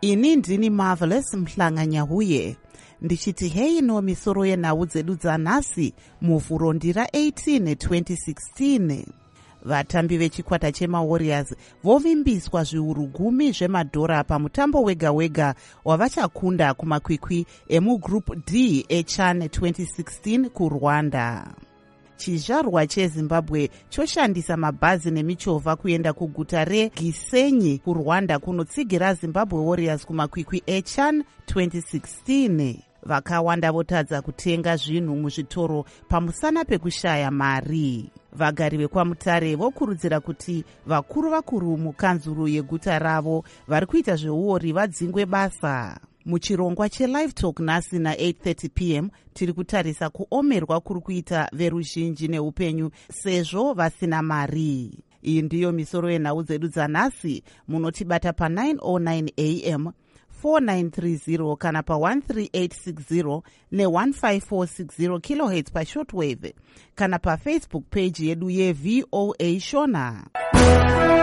Ini ndini Marvelous Mhlanganyahuye ndichiti hei no misoro yenhau dzedu dzanhasi muvhuro ndira 18 2016. Vatambi vechikwata chemaWarriors vovimbiswa zviuru 10 zvemadhora pamutambo wega wega wavachakunda kumakwikwi emugroup D eCHAN 2016 kuRwanda. Chizvarwa cheZimbabwe choshandisa mabhazi nemichovha kuenda kuguta reGisenyi kuRwanda kunotsigira Zimbabwe Warriors kumakwikwi eCHAN 2016. Vakawanda votadza kutenga zvinhu muzvitoro pamusana pekushaya mari. Vagari vekwaMutare vokurudzira kuti vakuru mukanzuru yeguta ravo vari kuita zveuori vadzingwe basa. Muchirongwa cheLive Talk nhasi na8:30 p.m. tiri kutarisa kuomerwa kuri kuita veruzhinji neupenyu sezvo vasina mari. Iyi ndiyo misoro yenhau dzedu dzanhasi. Munotibata pa909 am 4930 kana pa13860 ne15460 kHz pashortwave kana paFacebook page yedu yeVOA Shona.